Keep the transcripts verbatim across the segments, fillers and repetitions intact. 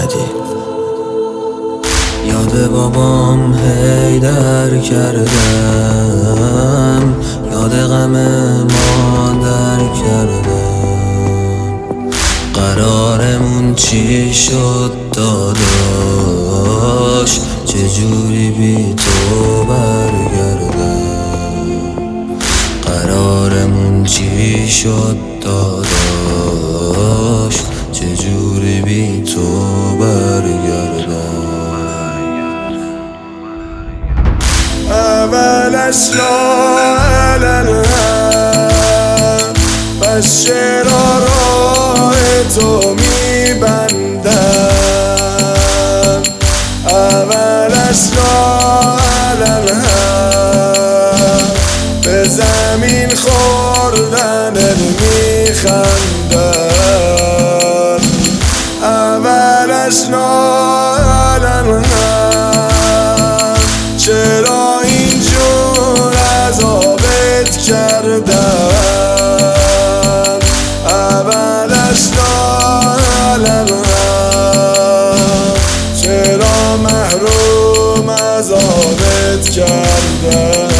فهمیدی. یاد بابام حیدر کردم، یاد غم مادر کردم. قرارمون چی شد داداش، چجوری بی تو برگردم. قرارمون چی شد داداش، چجوری بی تو برگردم. اولش لا الالهم، پس چرا راه تو میبندم. اولش لا الالهم، به زمین خوردنت میخندم. اولش لا الالهم، چرا اینجور عذابت کردم. اولش لا الالهم، چرا محروم عذابت کردم.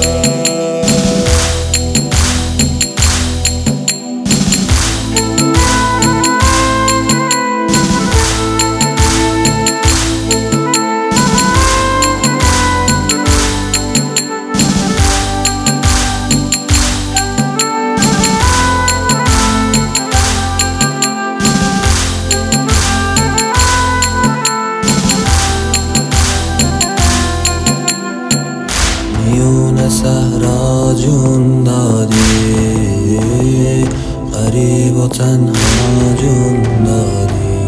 میون صحرا جون دادی، غریب و تنها جون دادی.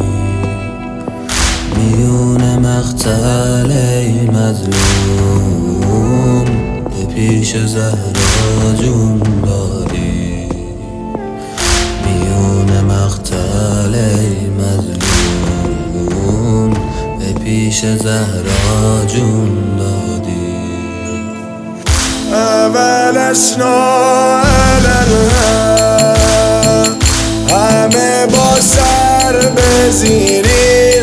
میون مقتل ای مظلوم، به پیش زهرا جون دادی. میون مقتل ای مظلوم، به پیش زهرا جون دادی. اولش لا الالهم، همه با سر به زیری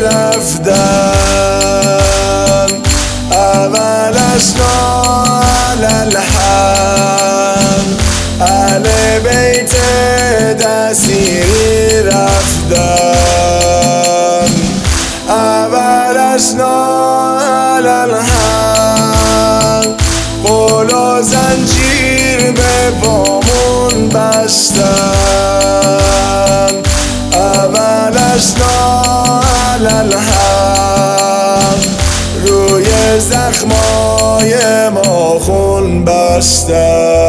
رفتن. اولش لا الالهم، اهل بیت دستیری رفتن. اولش لا الالهم، قول و زنجیر به پامون بستن. اولش لا الالهم، روی زخمای ما خون بستن.